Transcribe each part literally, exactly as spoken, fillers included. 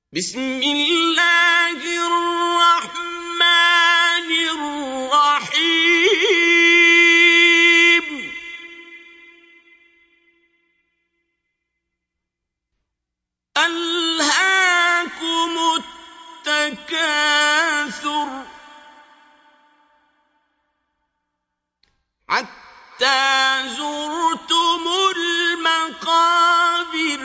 بسم الله الرحمن الرحيم ألهاكم التكاثر حتى زرتم المقابر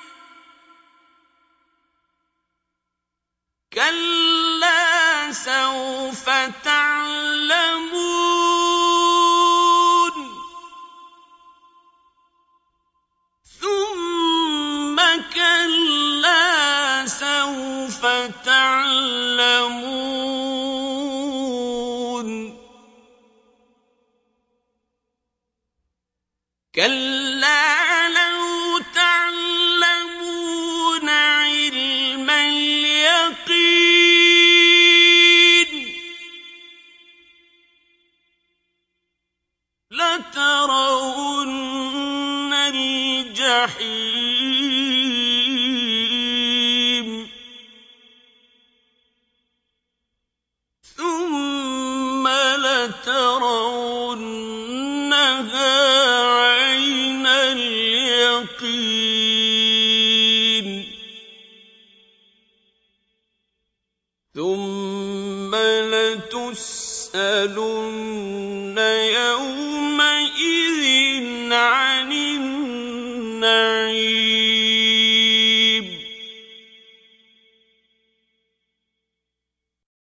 كلا سوف تعلمون ثم كلا سوف تعلمون كلا لو تعلمون علم اليقين لترون الجحيم ثم لترونها عين اليقين ثم لتسألن